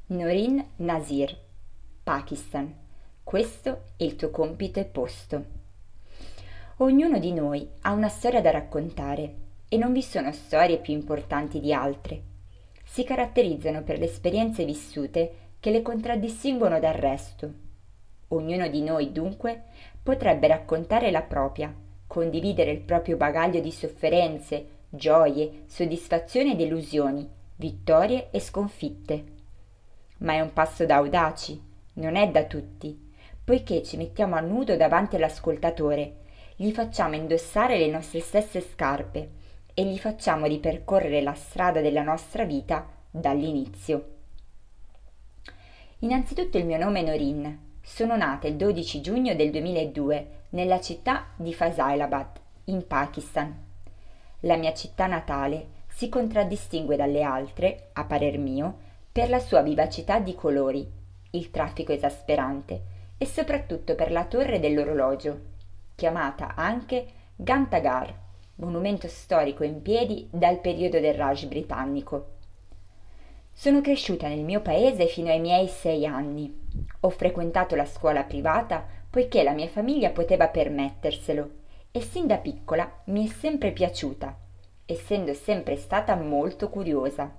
Norin Nasir, Pakistan. Questo è il tuo compito e posto. Ognuno di noi ha una storia da raccontare e non vi sono storie più importanti di altre. Si caratterizzano per le esperienze vissute che le contraddistinguono dal resto. Ognuno di noi, dunque, potrebbe raccontare la propria, condividere il proprio bagaglio di sofferenze, gioie, soddisfazioni e delusioni, vittorie e sconfitte. Ma è un passo da audaci, non è da tutti, poiché ci mettiamo a nudo davanti all'ascoltatore, gli facciamo indossare le nostre stesse scarpe e gli facciamo ripercorrere la strada della nostra vita dall'inizio. Innanzitutto il mio nome è Norin. Sono nata il 12 giugno del 2002 nella città di Faisalabad, in Pakistan. La mia città natale si contraddistingue dalle altre, a parer mio, per la sua vivacità di colori, il traffico esasperante e soprattutto per la torre dell'orologio, chiamata anche Ghantaghar, monumento storico in piedi dal periodo del Raj britannico. Sono cresciuta nel mio paese fino ai miei 6 anni. Ho frequentato la scuola privata poiché la mia famiglia poteva permetterselo e sin da piccola mi è sempre piaciuta, essendo sempre stata molto curiosa.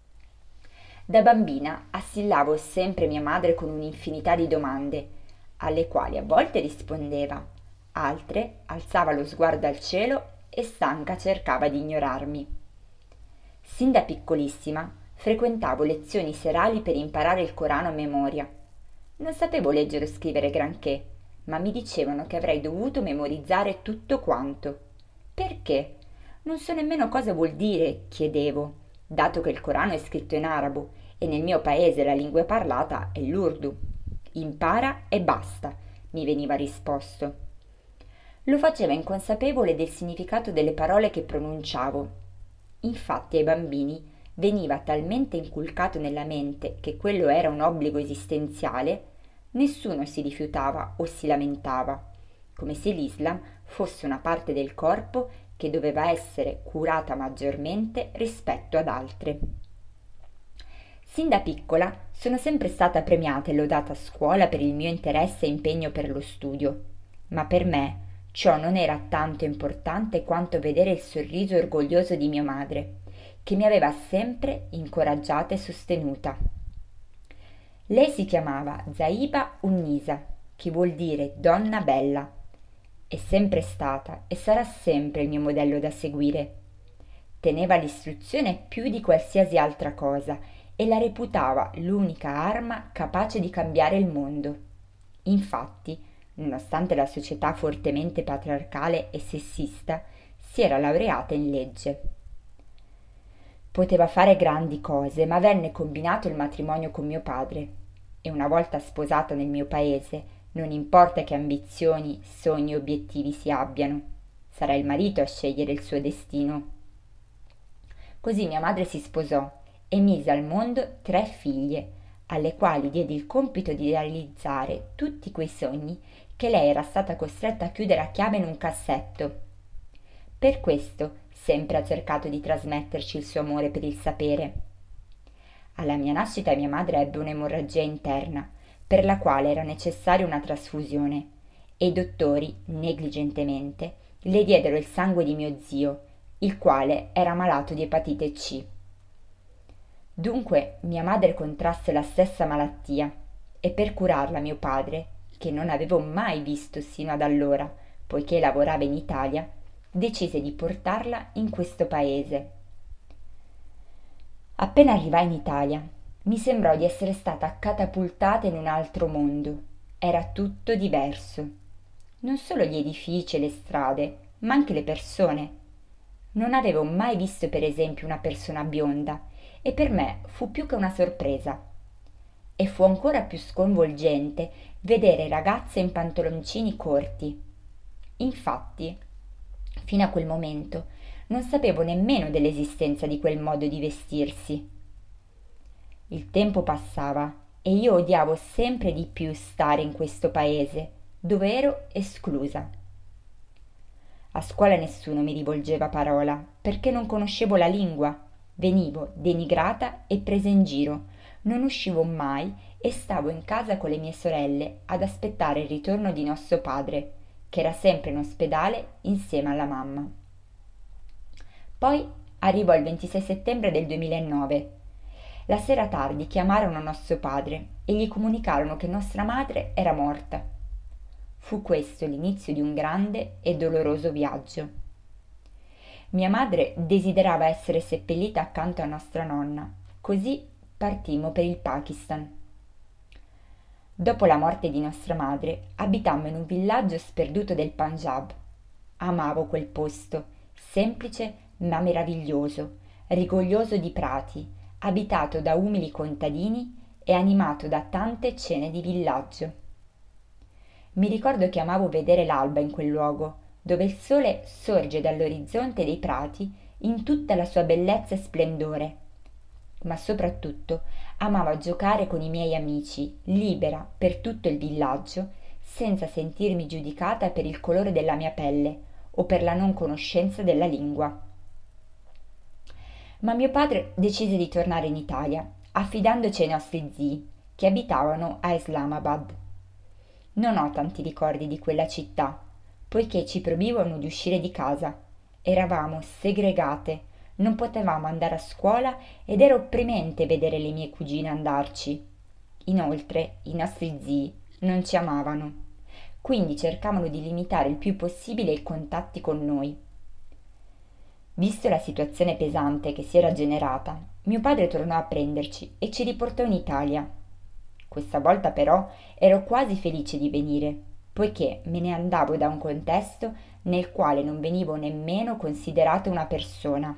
Da bambina assillavo sempre mia madre con un'infinità di domande, alle quali a volte rispondeva, altre alzava lo sguardo al cielo e stanca cercava di ignorarmi. Sin da piccolissima frequentavo lezioni serali per imparare il Corano a memoria. Non sapevo leggere o scrivere granché, ma mi dicevano che avrei dovuto memorizzare tutto quanto. Perché? Non so nemmeno cosa vuol dire, chiedevo, dato che il Corano è scritto in arabo e nel mio paese la lingua parlata è l'urdu. Impara e basta, mi veniva risposto. Lo faceva inconsapevole del significato delle parole che pronunciavo. Infatti ai bambini veniva talmente inculcato nella mente che quello era un obbligo esistenziale, nessuno si rifiutava o si lamentava, come se l'Islam fosse una parte del corpo che doveva essere curata maggiormente rispetto ad altre. Sin da piccola sono sempre stata premiata e lodata a scuola per il mio interesse e impegno per lo studio, ma per me ciò non era tanto importante quanto vedere il sorriso orgoglioso di mia madre, che mi aveva sempre incoraggiata e sostenuta. Lei si chiamava Zaiba Unnisa, che vuol dire donna bella. È sempre stata e sarà sempre il mio modello da seguire. Teneva l'istruzione più di qualsiasi altra cosa e la reputava l'unica arma capace di cambiare il mondo. Infatti, nonostante la società fortemente patriarcale e sessista, si era laureata in legge. Poteva fare grandi cose, ma venne combinato il matrimonio con mio padre e una volta sposata nel mio paese, non importa che ambizioni, sogni e obiettivi si abbiano, sarà il marito a scegliere il suo destino. Così mia madre si sposò e mise al mondo 3 figlie, alle quali diedi il compito di realizzare tutti quei sogni che lei era stata costretta a chiudere a chiave in un cassetto. Per questo sempre ha cercato di trasmetterci il suo amore per il sapere. Alla mia nascita mia madre ebbe un'emorragia interna, per la quale era necessaria una trasfusione, e i dottori, negligentemente, le diedero il sangue di mio zio, il quale era malato di epatite C. Dunque mia madre contrasse la stessa malattia, e per curarla mio padre, che non avevo mai visto sino ad allora, poiché lavorava in Italia, decise di portarla in questo paese. Appena arrivai in Italia, mi sembrò di essere stata catapultata in un altro mondo. Era tutto diverso. Non solo gli edifici e le strade, ma anche le persone. Non avevo mai visto, per esempio, una persona bionda, e per me fu più che una sorpresa. E fu ancora più sconvolgente vedere ragazze in pantaloncini corti. Infatti, fino a quel momento non sapevo nemmeno dell'esistenza di quel modo di vestirsi. Il tempo passava e io odiavo sempre di più stare in questo paese, dove ero esclusa. A scuola nessuno mi rivolgeva parola, perché non conoscevo la lingua. Venivo denigrata e presa in giro, Non uscivo mai e stavo in casa con le mie sorelle ad aspettare il ritorno di nostro padre, che era sempre in ospedale insieme alla mamma. Poi arrivò il 26 settembre del 2009. La sera tardi chiamarono nostro padre e gli comunicarono che nostra madre era morta. Fu questo l'inizio di un grande e doloroso viaggio. Mia madre desiderava essere seppellita accanto a nostra nonna, così partimmo per il Pakistan. Dopo la morte di nostra madre, abitammo in un villaggio sperduto del Punjab. Amavo quel posto, semplice ma meraviglioso, rigoglioso di prati, abitato da umili contadini e animato da tante cene di villaggio. Mi ricordo che amavo vedere l'alba in quel luogo, dove il sole sorge dall'orizzonte dei prati in tutta la sua bellezza e splendore. Ma soprattutto amavo giocare con i miei amici, libera per tutto il villaggio, senza sentirmi giudicata per il colore della mia pelle o per la non conoscenza della lingua. Ma mio padre decise di tornare in Italia, affidandoci ai nostri zii, che abitavano a Islamabad. Non ho tanti ricordi di quella città, poiché ci proibivano di uscire di casa. Eravamo segregate, non potevamo andare a scuola ed era opprimente vedere le mie cugine andarci. Inoltre, i nostri zii non ci amavano, quindi cercavano di limitare il più possibile i contatti con noi. Visto la situazione pesante che si era generata, mio padre tornò a prenderci e ci riportò in Italia. Questa volta però ero quasi felice di venire, poiché me ne andavo da un contesto nel quale non venivo nemmeno considerata una persona.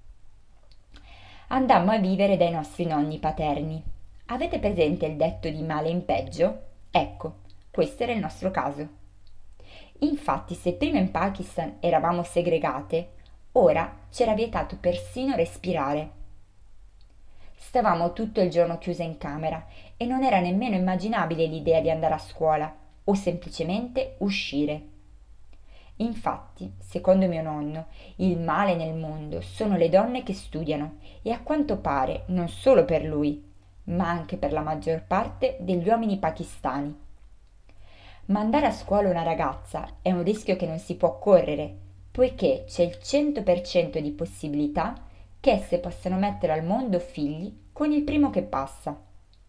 Andammo a vivere dai nostri nonni paterni. Avete presente il detto di male in peggio? Ecco, questo era il nostro caso. Infatti, se prima in Pakistan eravamo segregate, ora c'era vietato persino respirare. Stavamo tutto il giorno chiuse in camera e non era nemmeno immaginabile l'idea di andare a scuola o semplicemente uscire. Infatti, secondo mio nonno, il male nel mondo sono le donne che studiano e a quanto pare non solo per lui, ma anche per la maggior parte degli uomini pakistani. Mandare a scuola una ragazza è un rischio che non si può correre, poiché c'è il 100% di possibilità che esse possano mettere al mondo figli con il primo che passa.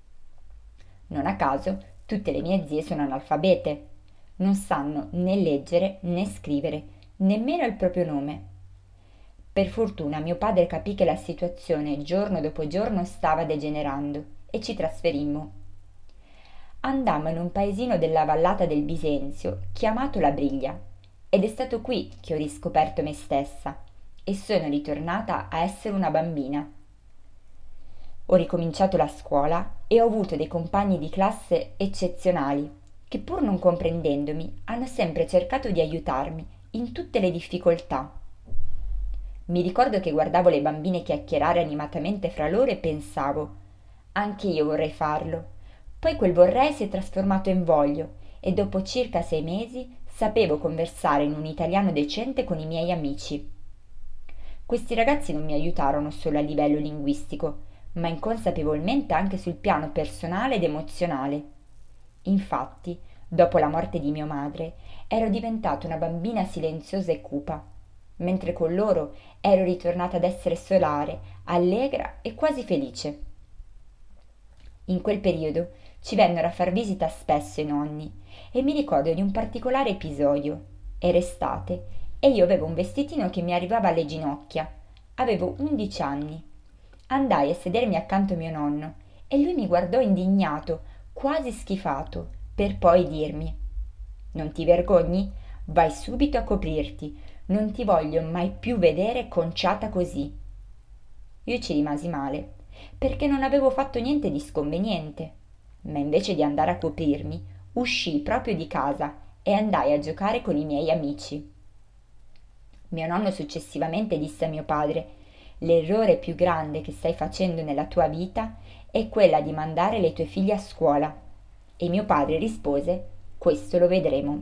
Non a caso, tutte le mie zie sono analfabete. Non sanno né leggere né scrivere, nemmeno il proprio nome. Per fortuna mio padre capì che la situazione giorno dopo giorno stava degenerando e ci trasferimmo. Andammo in un paesino della vallata del Bisenzio chiamato La Briglia ed è stato qui che ho riscoperto me stessa e sono ritornata a essere una bambina. Ho ricominciato la scuola e ho avuto dei compagni di classe eccezionali che pur non comprendendomi hanno sempre cercato di aiutarmi in tutte le difficoltà. Mi ricordo che guardavo le bambine chiacchierare animatamente fra loro e pensavo, anche io vorrei farlo. Poi quel vorrei si è trasformato in voglio e dopo circa 6 mesi sapevo conversare in un italiano decente con i miei amici. Questi ragazzi non mi aiutarono solo a livello linguistico, ma inconsapevolmente anche sul piano personale ed emozionale. Infatti, dopo la morte di mia madre, ero diventata una bambina silenziosa e cupa, mentre con loro ero ritornata ad essere solare, allegra e quasi felice. In quel periodo ci vennero a far visita spesso i nonni e mi ricordo di un particolare episodio. Era estate e io avevo un vestitino che mi arrivava alle ginocchia. Avevo 11 anni. Andai a sedermi accanto a mio nonno e lui mi guardò indignato, quasi schifato, per poi dirmi: «Non ti vergogni? Vai subito a coprirti, non ti voglio mai più vedere conciata così». Io ci rimasi male, perché non avevo fatto niente di sconveniente, ma invece di andare a coprirmi, uscii proprio di casa e andai a giocare con i miei amici. Mio nonno successivamente disse a mio padre: «L'errore più grande che stai facendo nella tua vita è quella di mandare le tue figlie a scuola». E mio padre rispose: «Questo lo vedremo».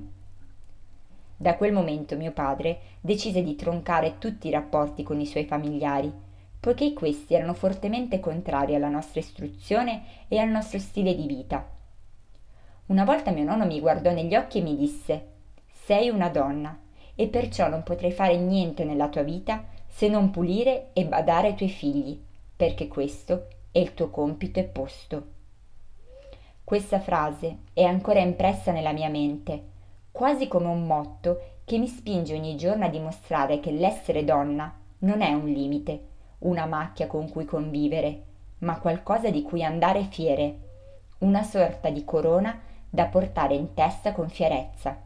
Da quel momento mio padre decise di troncare tutti i rapporti con i suoi familiari, poiché questi erano fortemente contrari alla nostra istruzione e al nostro stile di vita. Una volta mio nonno mi guardò negli occhi e mi disse: «Sei una donna e perciò non potrai fare niente nella tua vita se non pulire e badare ai tuoi figli, perché questo è il tuo compito e posto». Questa frase è ancora impressa nella mia mente, quasi come un motto che mi spinge ogni giorno a dimostrare che l'essere donna non è un limite, una macchia con cui convivere, ma qualcosa di cui andare fiere, una sorta di corona da portare in testa con fierezza.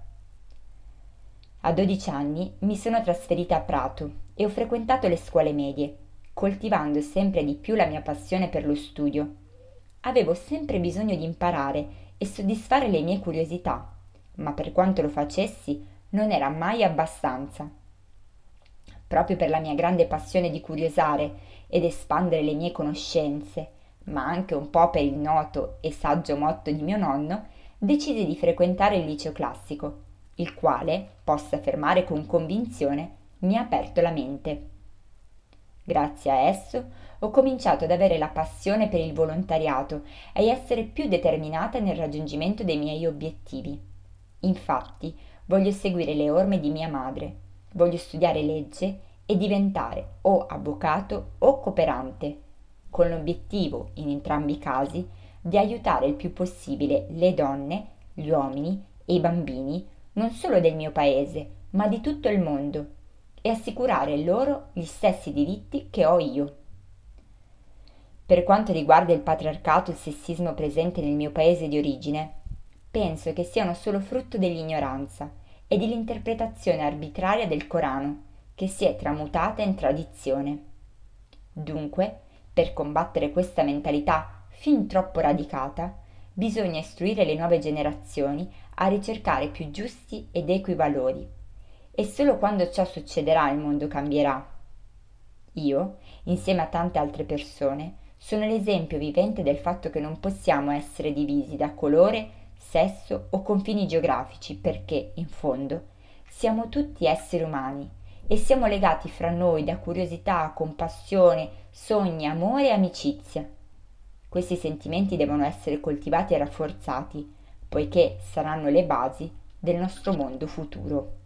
A 12 anni mi sono trasferita a Prato e ho frequentato le scuole medie, coltivando sempre di più la mia passione per lo studio. Avevo sempre bisogno di imparare e soddisfare le mie curiosità, ma per quanto lo facessi non era mai abbastanza. Proprio per la mia grande passione di curiosare ed espandere le mie conoscenze, ma anche un po' per il noto e saggio motto di mio nonno, decisi di frequentare il liceo classico, il quale, posso affermare con convinzione, mi ha aperto la mente. Grazie a esso ho cominciato ad avere la passione per il volontariato e essere più determinata nel raggiungimento dei miei obiettivi. Infatti, voglio seguire le orme di mia madre, voglio studiare legge e diventare o avvocato o cooperante, con l'obiettivo, in entrambi i casi, di aiutare il più possibile le donne, gli uomini e i bambini, non solo del mio paese, ma di tutto il mondo, e assicurare loro gli stessi diritti che ho io. Per quanto riguarda il patriarcato e il sessismo presente nel mio paese di origine, penso che siano solo frutto dell'ignoranza e dell'interpretazione arbitraria del Corano, che si è tramutata in tradizione. Dunque, per combattere questa mentalità fin troppo radicata, bisogna istruire le nuove generazioni a ricercare più giusti ed equi valori. E solo quando ciò succederà il mondo cambierà. Io, insieme a tante altre persone, sono l'esempio vivente del fatto che non possiamo essere divisi da colore, sesso o confini geografici perché, in fondo, siamo tutti esseri umani e siamo legati fra noi da curiosità, compassione, sogni, amore e amicizia. Questi sentimenti devono essere coltivati e rafforzati, poiché saranno le basi del nostro mondo futuro.